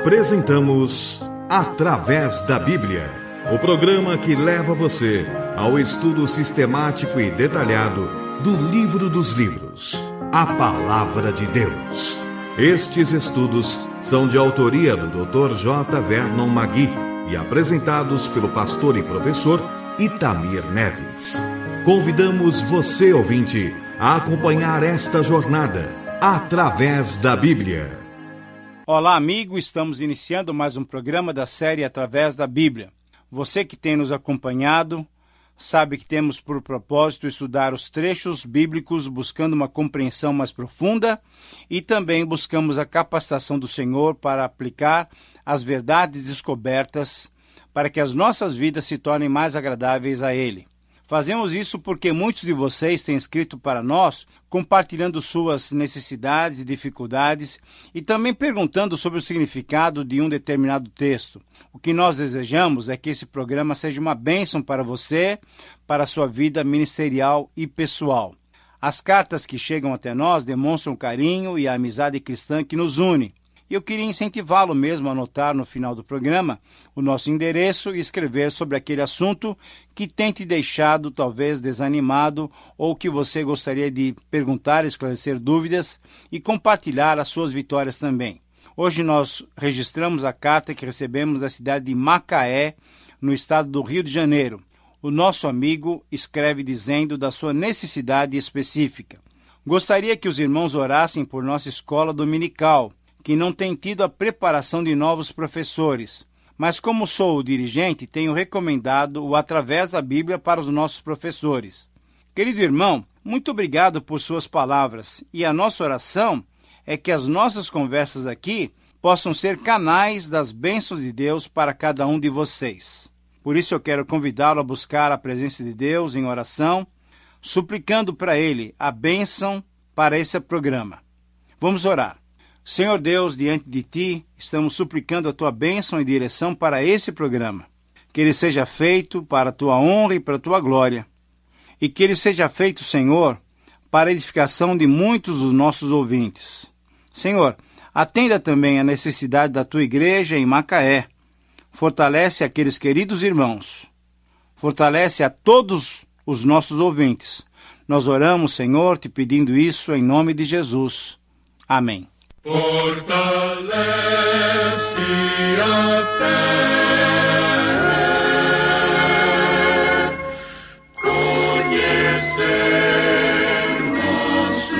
Apresentamos Através da Bíblia, o programa que leva você ao estudo sistemático e detalhado do Livro dos Livros, a Palavra de Deus. Estes estudos são de autoria do Dr. J. Vernon Magui e apresentados pelo pastor e professor Itamir Neves. Convidamos você, ouvinte, a acompanhar esta jornada através da Bíblia. Olá, amigo, estamos iniciando mais um programa da série Através da Bíblia. Você que tem nos acompanhado sabe que temos por propósito estudar os trechos bíblicos buscando uma compreensão mais profunda e também buscamos a capacitação do Senhor para aplicar as verdades descobertas para que as nossas vidas se tornem mais agradáveis a Ele. Fazemos isso porque muitos de vocês têm escrito para nós, compartilhando suas necessidades e dificuldades e também perguntando sobre o significado de um determinado texto. O que nós desejamos é que esse programa seja uma bênção para você, para a sua vida ministerial e pessoal. As cartas que chegam até nós demonstram o carinho e a amizade cristã que nos une. Eu queria incentivá-lo mesmo a anotar no final do programa o nosso endereço e escrever sobre aquele assunto que tem te deixado talvez desanimado ou que você gostaria de perguntar, esclarecer dúvidas e compartilhar as suas vitórias também. Hoje nós registramos a carta que recebemos da cidade de Macaé, no estado do Rio de Janeiro. O nosso amigo escreve dizendo da sua necessidade específica. Gostaria que os irmãos orassem por nossa escola dominical, que não tem tido a preparação de novos professores. Mas como sou o dirigente, tenho recomendado o Através da Bíblia para os nossos professores. Querido irmão, muito obrigado por suas palavras. E a nossa oração é que as nossas conversas aqui possam ser canais das bênçãos de Deus para cada um de vocês. Por isso eu quero convidá-lo a buscar a presença de Deus em oração, suplicando para Ele a bênção para esse programa. Vamos orar. Senhor Deus, diante de Ti, estamos suplicando a Tua bênção e direção para esse programa. Que ele seja feito para a Tua honra e para a Tua glória. E que ele seja feito, Senhor, para a edificação de muitos dos nossos ouvintes. Senhor, atenda também a necessidade da Tua igreja em Macaé. Fortalece aqueles queridos irmãos. Fortalece a todos os nossos ouvintes. Nós oramos, Senhor, te pedindo isso em nome de Jesus. Amém. Fortalece a fé, conhecer nosso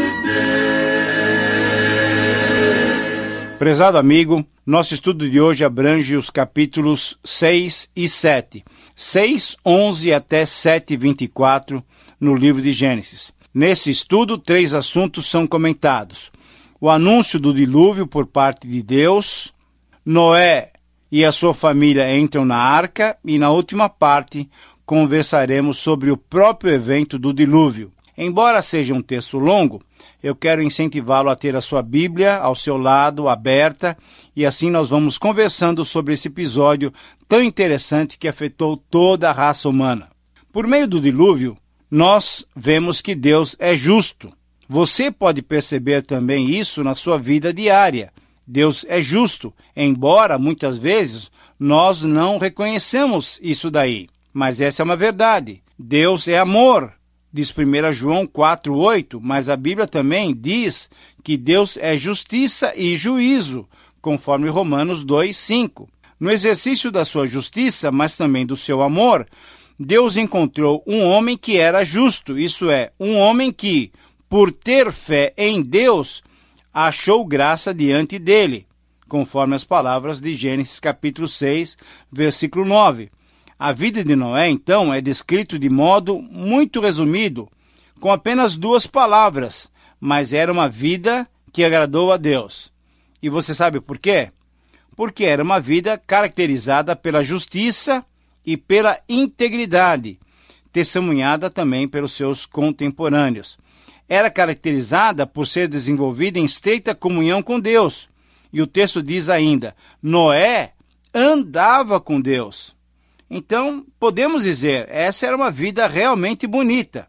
Deus. Prezado amigo, nosso estudo de hoje abrange os capítulos 6 e 7, 6, 11 até 7, 24 no livro de Gênesis. Nesse estudo, 3 assuntos são comentados. O anúncio do dilúvio por parte de Deus, Noé e a sua família entram na arca e na última parte conversaremos sobre o próprio evento do dilúvio. Embora seja um texto longo, eu quero incentivá-lo a ter a sua Bíblia ao seu lado, aberta, e assim nós vamos conversando sobre esse episódio tão interessante que afetou toda a raça humana. Por meio do dilúvio, nós vemos que Deus é justo. Você pode perceber também isso na sua vida diária. Deus é justo, embora muitas vezes nós não reconhecemos isso daí. Mas essa é uma verdade. Deus é amor, diz 1 João 4,8, mas a Bíblia também diz que Deus é justiça e juízo, conforme Romanos 2,5. No exercício da sua justiça, mas também do seu amor, Deus encontrou um homem que era justo, isso é, um homem que, por ter fé em Deus, achou graça diante dele, conforme as palavras de Gênesis capítulo 6, versículo 9. A vida de Noé, então, é descrito de modo muito resumido, com apenas 2 palavras, mas era uma vida que agradou a Deus. E você sabe por quê? Porque era uma vida caracterizada pela justiça e pela integridade, testemunhada também pelos seus contemporâneos. Era caracterizada por ser desenvolvida em estreita comunhão com Deus. E o texto diz ainda, Noé andava com Deus. Então, podemos dizer, essa era uma vida realmente bonita,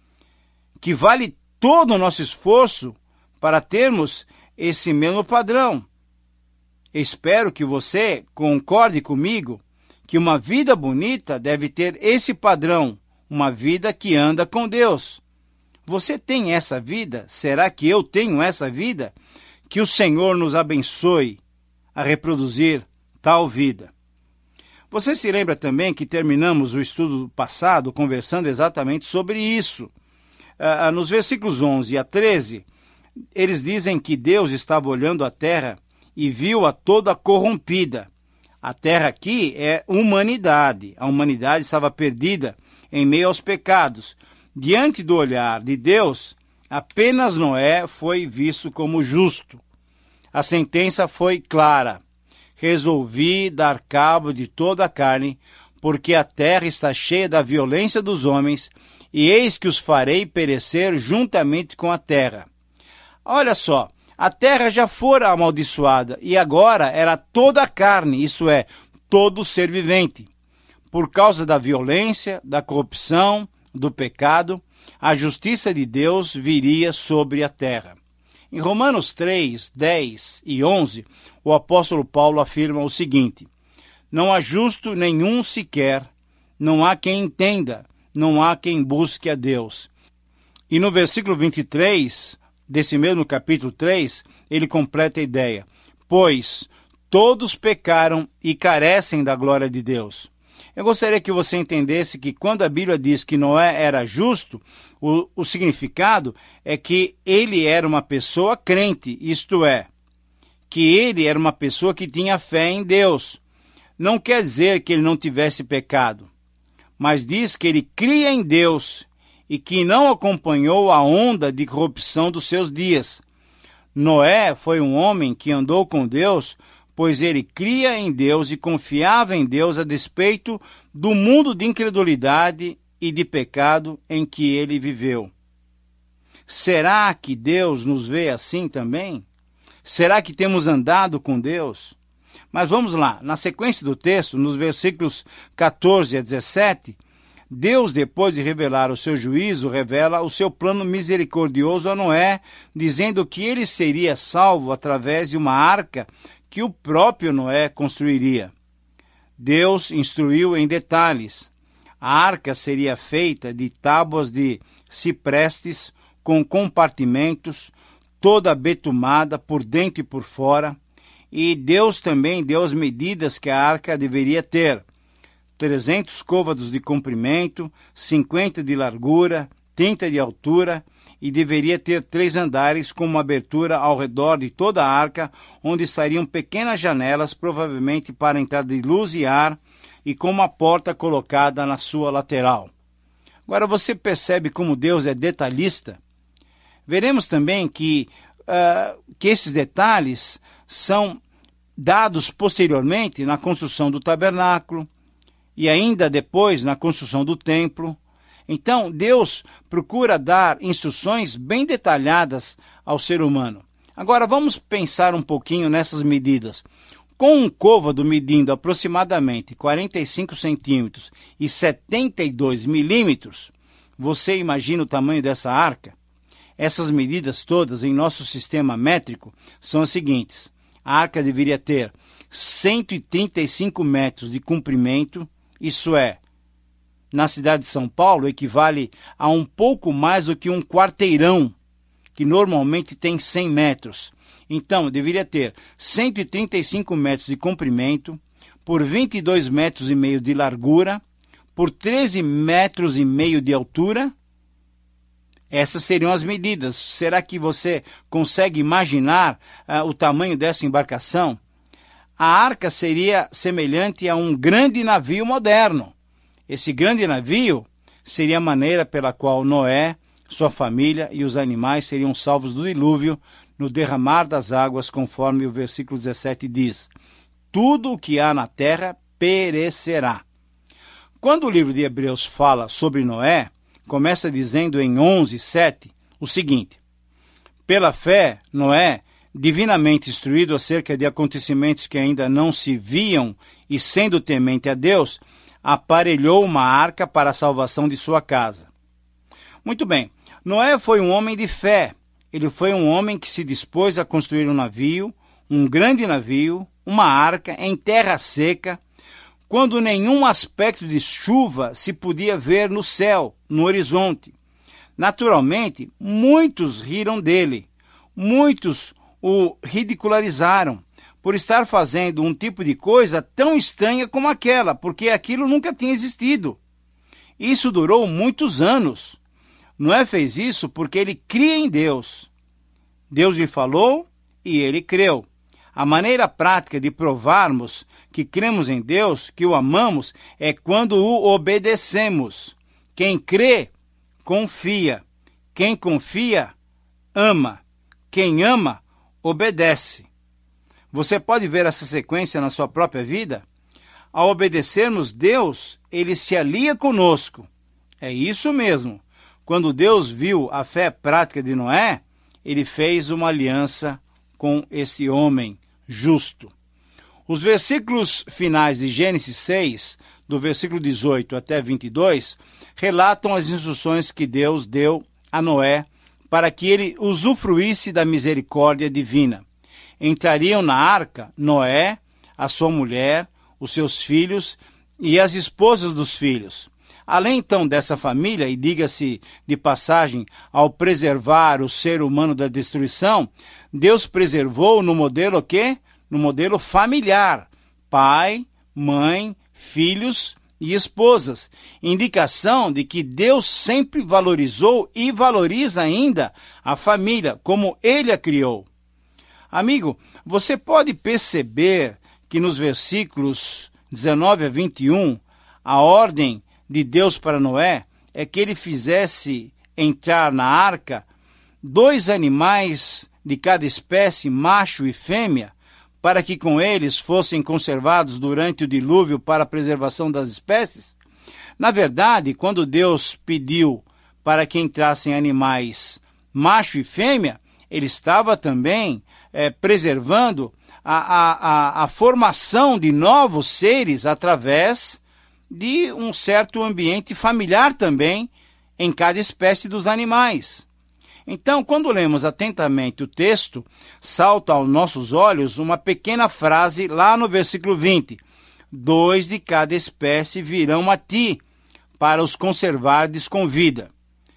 que vale todo o nosso esforço para termos esse mesmo padrão. Espero que você concorde comigo que uma vida bonita deve ter esse padrão, uma vida que anda com Deus. Você tem essa vida? Será que eu tenho essa vida? Que o Senhor nos abençoe a reproduzir tal vida. Você se lembra também que terminamos o estudo passado conversando exatamente sobre isso. Nos versículos 11 a 13, eles dizem que Deus estava olhando a terra e viu-a toda corrompida. A terra aqui é humanidade. A humanidade estava perdida em meio aos pecados. Diante do olhar de Deus, apenas Noé foi visto como justo. A sentença foi clara. Resolvi dar cabo de toda a carne, porque a terra está cheia da violência dos homens, e eis que os farei perecer juntamente com a terra. Olha só, a terra já fora amaldiçoada, e agora era toda a carne, isso é, todo ser vivente. Por causa da violência, da corrupção, do pecado, a justiça de Deus viria sobre a terra. Em Romanos 3, 10 e 11, o apóstolo Paulo afirma o seguinte: não há justo nenhum sequer, não há quem entenda, não há quem busque a Deus. E no versículo 23, desse mesmo capítulo 3, ele completa a ideia: pois todos pecaram e carecem da glória de Deus. Eu gostaria que você entendesse que quando a Bíblia diz que Noé era justo, o significado é que ele era uma pessoa crente, isto é, que ele era uma pessoa que tinha fé em Deus. Não quer dizer que ele não tivesse pecado, mas diz que ele cria em Deus e que não acompanhou a onda de corrupção dos seus dias. Noé foi um homem que andou com Deus, pois ele cria em Deus e confiava em Deus a despeito do mundo de incredulidade e de pecado em que ele viveu. Será que Deus nos vê assim também? Será que temos andado com Deus? Mas vamos lá, na sequência do texto, nos versículos 14 a 17, Deus, depois de revelar o seu juízo, revela o seu plano misericordioso a Noé, dizendo que ele seria salvo através de uma arca que o próprio Noé construiria. Deus instruiu em detalhes. A arca seria feita de tábuas de ciprestes com compartimentos, toda betumada por dentro e por fora, e Deus também deu as medidas que a arca deveria ter: 300 côvados de comprimento, 50 de largura, 30 de altura, e deveria ter 3 andares com uma abertura ao redor de toda a arca, onde estariam pequenas janelas, provavelmente para a entrada de luz e ar, e com uma porta colocada na sua lateral. Agora você percebe como Deus é detalhista? Veremos também que esses detalhes são dados posteriormente na construção do tabernáculo e ainda depois na construção do templo. Então, Deus procura dar instruções bem detalhadas ao ser humano. Agora, vamos pensar um pouquinho nessas medidas. Com um côvado medindo aproximadamente 45 centímetros e 72 milímetros, você imagina o tamanho dessa arca? Essas medidas todas em nosso sistema métrico são as seguintes. A arca deveria ter 135 metros de comprimento, isso é, na cidade de São Paulo, equivale a um pouco mais do que um quarteirão, que normalmente tem 100 metros. Então, deveria ter 135 metros de comprimento, por 22 metros e meio de largura, por 13 metros e meio de altura. Essas seriam as medidas. Será que você consegue imaginar o tamanho dessa embarcação? A arca seria semelhante a um grande navio moderno. Esse grande navio seria a maneira pela qual Noé, sua família e os animais seriam salvos do dilúvio no derramar das águas, conforme o versículo 17 diz: tudo o que há na terra perecerá. Quando o livro de Hebreus fala sobre Noé, começa dizendo em 11:7 o seguinte: pela fé, Noé, divinamente instruído acerca de acontecimentos que ainda não se viam e sendo temente a Deus, aparelhou uma arca para a salvação de sua casa. Muito bem, Noé foi um homem de fé. Ele foi um homem que se dispôs a construir um navio, um grande navio, uma arca em terra seca, quando nenhum aspecto de chuva se podia ver no céu, no horizonte. Naturalmente, muitos riram dele, muitos o ridicularizaram por estar fazendo um tipo de coisa tão estranha como aquela, porque aquilo nunca tinha existido. Isso durou muitos anos. Noé fez isso porque ele cria em Deus. Deus lhe falou e ele creu. A maneira prática de provarmos que cremos em Deus, que o amamos, é quando o obedecemos. Quem crê, confia. Quem confia, ama. Quem ama, obedece. Você pode ver essa sequência na sua própria vida? Ao obedecermos Deus, ele se alia conosco. É isso mesmo. Quando Deus viu a fé prática de Noé, ele fez uma aliança com esse homem justo. Os versículos finais de Gênesis 6, do versículo 18 até 22, relatam as instruções que Deus deu a Noé para que ele usufruísse da misericórdia divina. Entrariam na arca Noé, a sua mulher, os seus filhos e as esposas dos filhos. Além, então, dessa família, e diga-se de passagem, ao preservar o ser humano da destruição, Deus preservou no modelo o quê? No modelo familiar. Pai, mãe, filhos e esposas. Indicação de que Deus sempre valorizou e valoriza ainda a família, como ele a criou. Amigo, você pode perceber que nos versículos 19 a 21, a ordem de Deus para Noé é que ele fizesse entrar na arca 2 animais de cada espécie, macho e fêmea, para que com eles fossem conservados durante o dilúvio para a preservação das espécies. Na verdade, quando Deus pediu para que entrassem animais macho e fêmea, ele estava também preservando a formação de novos seres através de um certo ambiente familiar também em cada espécie dos animais. Então, quando lemos atentamente o texto, salta aos nossos olhos uma pequena frase lá no versículo 20. 2 de cada espécie virão a ti, para os conservardes com vida.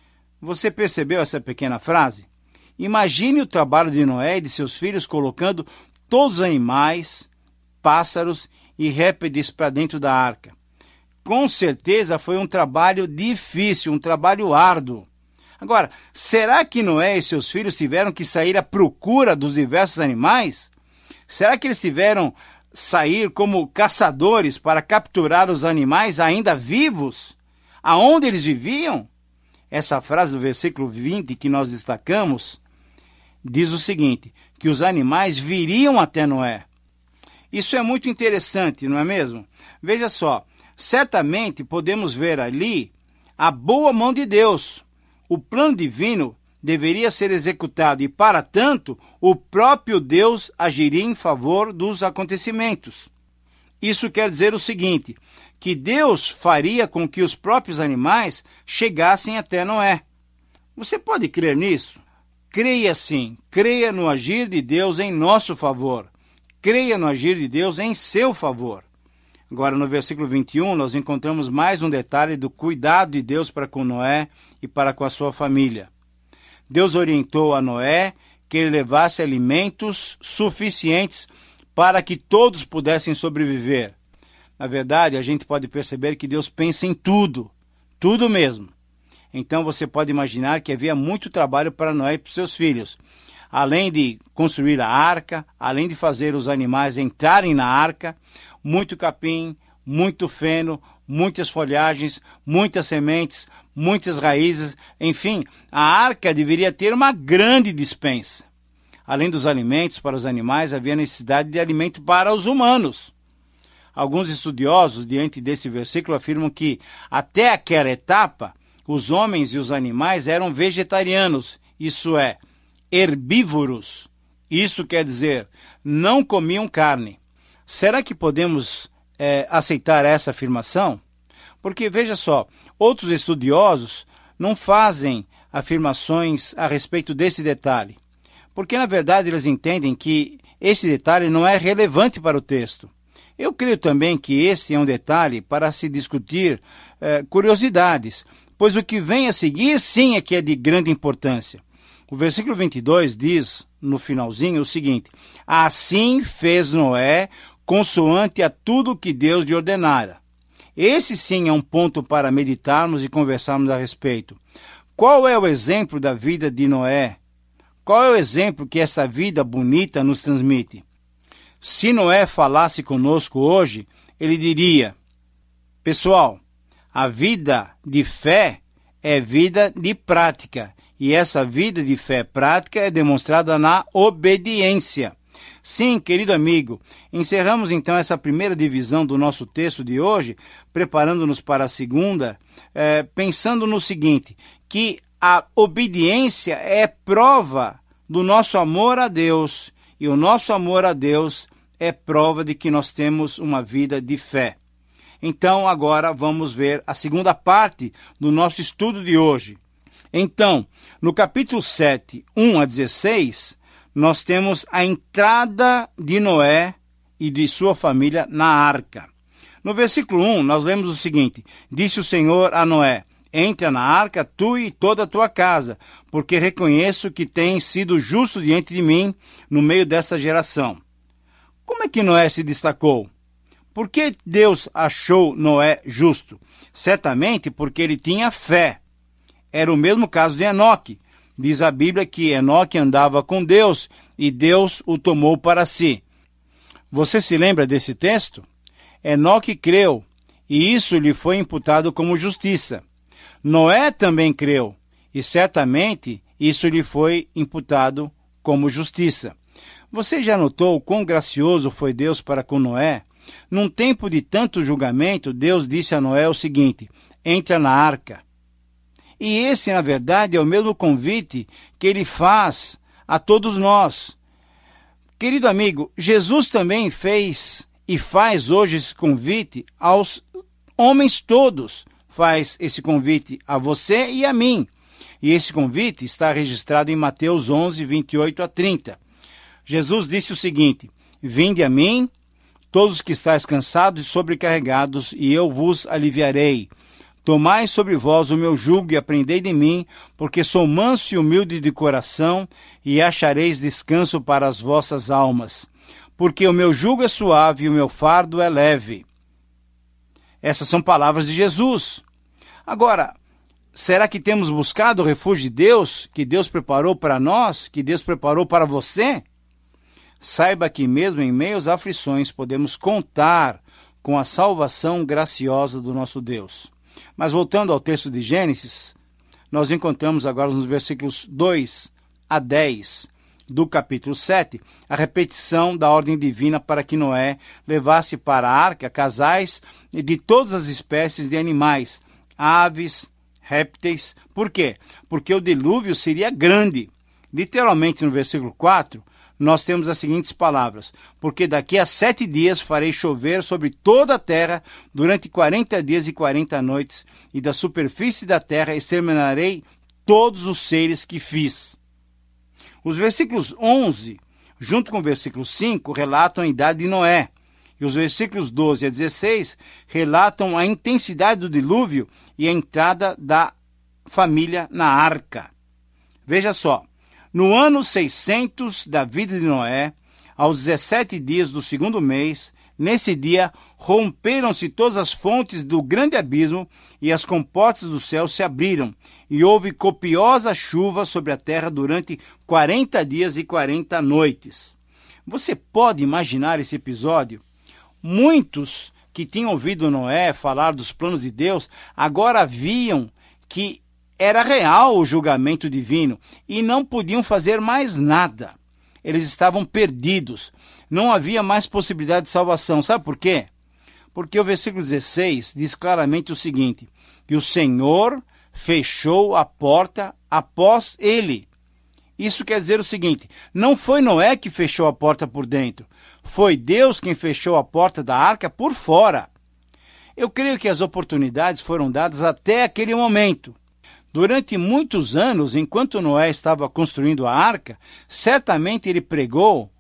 Você percebeu essa pequena frase? Imagine o trabalho de Noé e de seus filhos colocando todos os animais, pássaros e répteis para dentro da arca. Com certeza foi um trabalho difícil, um trabalho árduo. Agora, será que Noé e seus filhos tiveram que sair à procura dos diversos animais? Será que eles tiveram sair como caçadores para capturar os animais ainda vivos? Aonde eles viviam? Essa frase do versículo 20 que nós destacamos diz o seguinte, que os animais viriam até Noé. Isso é muito interessante, não é mesmo? Veja só, certamente podemos ver ali a boa mão de Deus. O plano divino deveria ser executado e, para tanto, o próprio Deus agiria em favor dos acontecimentos. Isso quer dizer o seguinte, que Deus faria com que os próprios animais chegassem até Noé. Você pode crer nisso? Creia sim, creia no agir de Deus em nosso favor. Creia no agir de Deus em seu favor. Agora, no versículo 21, nós encontramos mais um detalhe do cuidado de Deus para com Noé e para com a sua família. Deus orientou a Noé que ele levasse alimentos suficientes para que todos pudessem sobreviver. Na verdade, a gente pode perceber que Deus pensa em tudo, tudo mesmo. Então você pode imaginar que havia muito trabalho para Noé e para os seus filhos. Além de construir a arca, além de fazer os animais entrarem na arca, muito capim, muito feno, muitas folhagens, muitas sementes, muitas raízes, enfim, a arca deveria ter uma grande despensa. Além dos alimentos para os animais, havia necessidade de alimento para os humanos. Alguns estudiosos, diante desse versículo, afirmam que até aquela etapa, os homens e os animais eram vegetarianos, isso é, herbívoros. Isso quer dizer, não comiam carne. Será que podemos aceitar essa afirmação? Porque, veja só, outros estudiosos não fazem afirmações a respeito desse detalhe. Porque, na verdade, eles entendem que esse detalhe não é relevante para o texto. Eu creio também que esse é um detalhe para se discutir curiosidades, pois o que vem a seguir sim é que é de grande importância. O versículo 22 diz, no finalzinho, o seguinte: assim fez Noé, consoante a tudo que Deus lhe ordenara. Esse sim é um ponto para meditarmos e conversarmos a respeito. Qual é o exemplo da vida de Noé? Qual é o exemplo que essa vida bonita nos transmite? Se Noé falasse conosco hoje, ele diria: pessoal, a vida de fé é vida de prática, e essa vida de fé prática é demonstrada na obediência. Sim, querido amigo, encerramos então essa primeira divisão do nosso texto de hoje, preparando-nos para a segunda, pensando no seguinte, que a obediência é prova do nosso amor a Deus, e o nosso amor a Deus é prova de que nós temos uma vida de fé. Então, agora vamos ver a segunda parte do nosso estudo de hoje. Então, no capítulo 7, 1 a 16, nós temos a entrada de Noé e de sua família na arca. No versículo 1, nós lemos o seguinte: disse o Senhor a Noé: entra na arca, tu e toda a tua casa, porque reconheço que tens sido justo diante de mim no meio dessa geração. Como é que Noé se destacou? Por que Deus achou Noé justo? Certamente porque ele tinha fé. Era o mesmo caso de Enoque. Diz a Bíblia que Enoque andava com Deus e Deus o tomou para si. Você se lembra desse texto? Enoque creu e isso lhe foi imputado como justiça. Noé também creu e certamente isso lhe foi imputado como justiça. Você já notou quão gracioso foi Deus para com Noé? Num tempo de tanto julgamento, Deus disse a Noé o seguinte: entra na arca. E esse, na verdade, é o mesmo convite que ele faz a todos nós. Querido amigo, Jesus também fez e faz hoje esse convite aos homens todos. Faz esse convite a você e a mim. E esse convite está registrado em Mateus 11, 28 a 30. Jesus disse o seguinte: vinde a mim, todos os que estáis cansados e sobrecarregados, e eu vos aliviarei. Tomai sobre vós o meu jugo e aprendei de mim, porque sou manso e humilde de coração, e achareis descanso para as vossas almas. Porque o meu jugo é suave e o meu fardo é leve. Essas são palavras de Jesus. Agora, será que temos buscado o refúgio de Deus, que Deus preparou para nós, que Deus preparou para você? Saiba que mesmo em meio às aflições podemos contar com a salvação graciosa do nosso Deus. Mas voltando ao texto de Gênesis, nós encontramos agora nos versículos 2 a 10 do capítulo 7, a repetição da ordem divina para que Noé levasse para a arca casais de todas as espécies de animais, aves, répteis. Por quê? Porque o dilúvio seria grande. Literalmente no versículo 4, nós temos as seguintes palavras: porque daqui a 7 dias farei chover sobre toda a terra durante 40 dias e 40 noites, e da superfície da terra exterminarei todos os seres que fiz. Os versículos 11, junto com o versículo 5, relatam a idade de Noé, e os versículos 12 a 16 relatam a intensidade do dilúvio e a entrada da família na arca. Veja só. No ano 600 da vida de Noé, aos 17 dias do segundo mês, nesse dia, romperam-se todas as fontes do grande abismo e as comportas do céu se abriram, e houve copiosa chuva sobre a terra durante 40 dias e 40 noites. Você pode imaginar esse episódio? Muitos que tinham ouvido Noé falar dos planos de Deus, agora viam que era real o julgamento divino e não podiam fazer mais nada. Eles estavam perdidos. Não havia mais possibilidade de salvação. Sabe por quê? Porque o versículo 16 diz claramente o seguinte: que o Senhor fechou a porta após ele. Isso quer dizer o seguinte: não foi Noé que fechou a porta por dentro. Foi Deus quem fechou a porta da arca por fora. Eu creio que as oportunidades foram dadas até aquele momento. Durante muitos anos, enquanto Noé estava construindo a arca, certamente ele pregou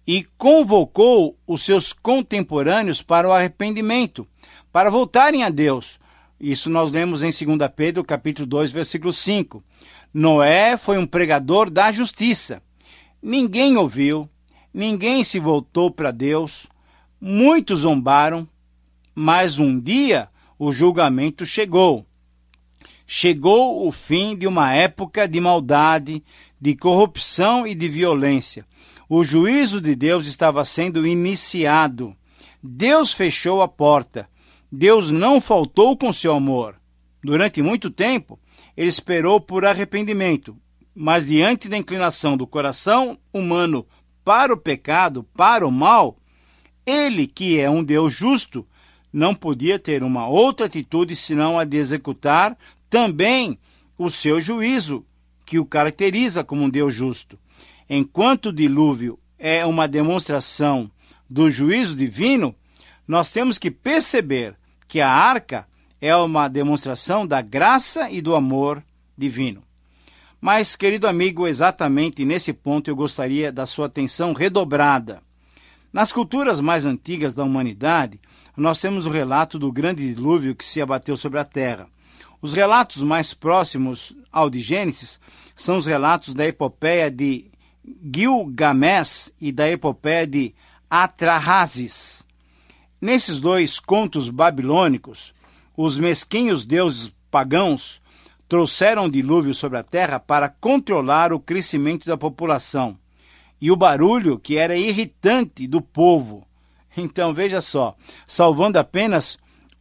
e convocou os seus contemporâneos para o arrependimento, para voltarem a Deus. Isso nós lemos em 2 Pedro, capítulo 2, versículo 5. Noé foi um pregador da justiça. Ninguém ouviu, ninguém se voltou para Deus, muitos zombaram, mas um dia o julgamento chegou. Chegou o fim de uma época de maldade, de corrupção e de violência. O juízo de Deus estava sendo iniciado. Deus fechou a porta. Deus não faltou com seu amor. Durante muito tempo, ele esperou por arrependimento, mas diante da inclinação do coração humano para o pecado, para o mal, ele, que é um Deus justo, não podia ter uma outra atitude senão a de executar também o seu juízo, que o caracteriza como um Deus justo. Enquanto o dilúvio é uma demonstração do juízo divino, nós temos que perceber que a arca é uma demonstração da graça e do amor divino. Mas, querido amigo, exatamente nesse ponto eu gostaria da sua atenção redobrada. Nas culturas mais antigas da humanidade, nós temos o relato do grande dilúvio que se abateu sobre a terra. Os relatos mais próximos ao de Gênesis são os relatos da epopeia de Gilgamesh e da epopeia de Atrahasis. Nesses dois contos babilônicos, os mesquinhos deuses pagãos trouxeram o dilúvio sobre a terra para controlar o crescimento da população e o barulho que era irritante do povo. Então, veja só, salvando apenas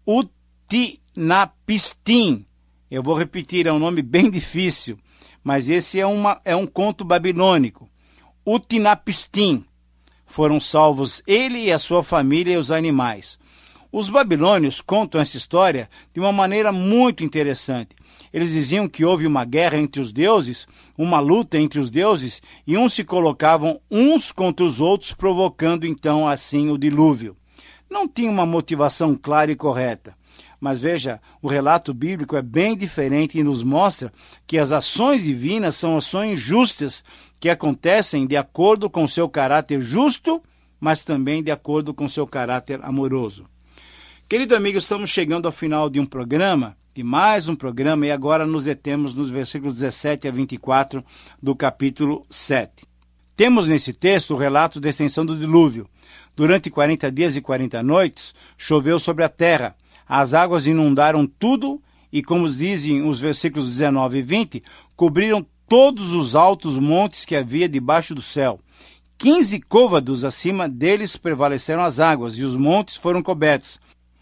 Utnapishtim. Eu vou repetir, é um nome bem difícil, mas esse é um conto babilônico. Utnapishtim. Foram salvos ele e a sua família e os animais. Os babilônios contam essa história de uma maneira muito interessante. Eles diziam que houve uma guerra entre os deuses, uma luta entre os deuses, e uns se colocavam uns contra os outros, provocando então assim o dilúvio. Não tinha uma motivação clara e correta. Mas veja, o relato bíblico é bem diferente e nos mostra que as ações divinas são ações justas que acontecem de acordo com seu caráter justo, mas também de acordo com seu caráter amoroso. Querido amigo, estamos chegando ao final de mais um programa, e agora nos detemos nos versículos 17 a 24 do capítulo 7. Temos nesse texto o relato da extensão do dilúvio. Durante 40 dias e 40 noites, choveu sobre a terra. As águas inundaram tudo e, como dizem os versículos 19 e 20, cobriram todos os altos montes que havia debaixo do céu. 15 côvados acima deles prevaleceram as águas, e os montes foram cobertos.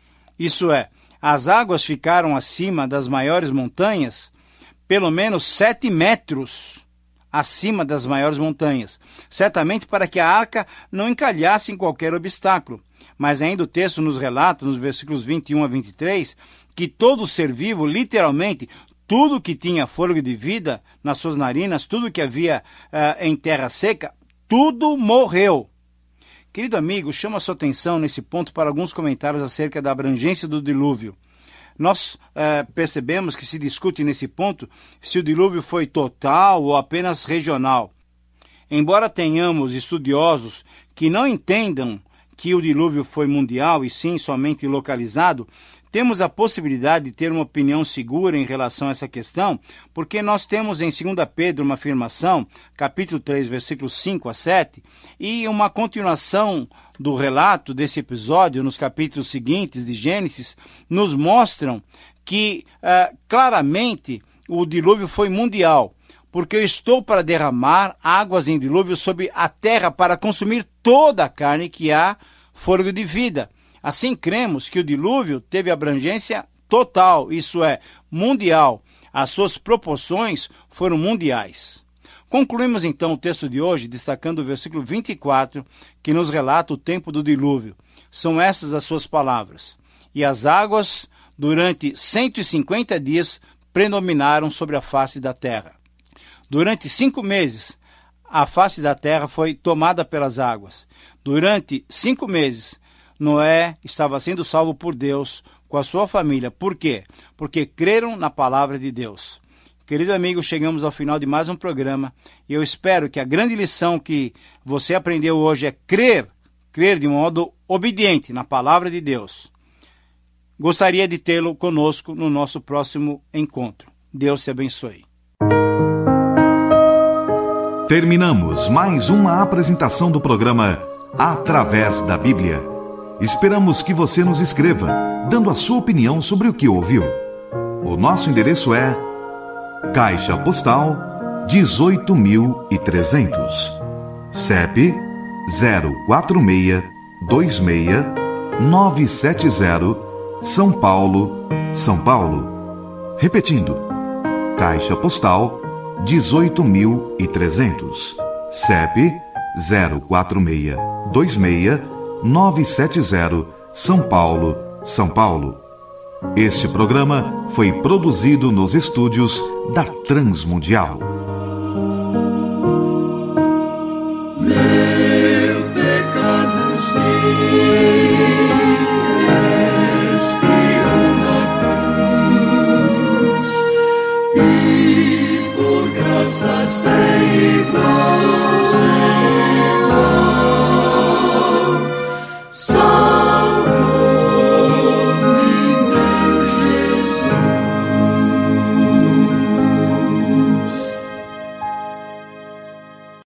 Isso é, as águas ficaram acima das maiores montanhas, pelo menos 7 metros acima das maiores montanhas, certamente para que a arca não encalhasse em qualquer obstáculo. Mas ainda o texto nos relata, nos versículos 21 a 23, que todo ser vivo, literalmente, tudo que tinha fôlego de vida nas suas narinas, tudo que havia em terra seca, tudo morreu. Querido amigo, chama a sua atenção nesse ponto para alguns comentários acerca da abrangência do dilúvio. Nós percebemos que se discute nesse ponto se o dilúvio foi total ou apenas regional. Embora tenhamos estudiosos que não entendam que o dilúvio foi mundial e sim somente localizado, temos a possibilidade de ter uma opinião segura em relação a essa questão, porque nós temos em 2 Pedro uma afirmação, capítulo 3, versículos 5 a 7, e uma continuação do relato desse episódio nos capítulos seguintes de Gênesis, nos mostram que claramente o dilúvio foi mundial, porque eu estou para derramar águas em dilúvio sobre a terra para consumir toda a carne que há fôlego de vida. Assim, cremos que o dilúvio teve abrangência total, isso é, mundial. As suas proporções foram mundiais. Concluímos então o texto de hoje destacando o versículo 24, que nos relata o tempo do dilúvio. São essas as suas palavras. E as águas, durante 150 dias, predominaram sobre a face da terra. Durante 5 meses, a face da terra foi tomada pelas águas. Durante 5 meses, Noé estava sendo salvo por Deus com a sua família. Por quê? Porque creram na palavra de Deus. Querido amigo, chegamos ao final de mais um programa e eu espero que a grande lição que você aprendeu hoje é crer de modo obediente na palavra de Deus. Gostaria de tê-lo conosco no nosso próximo encontro. Deus te abençoe. Terminamos mais uma apresentação do programa Através da Bíblia. Esperamos que você nos escreva, dando a sua opinião sobre o que ouviu. O nosso endereço é Caixa Postal 18.300, CEP 04626-970, São Paulo, São Paulo. Repetindo, Caixa Postal 18.300, CEP 04626-970, São Paulo, São Paulo. Este programa foi produzido nos estúdios da Transmundial. Meu pecado sei.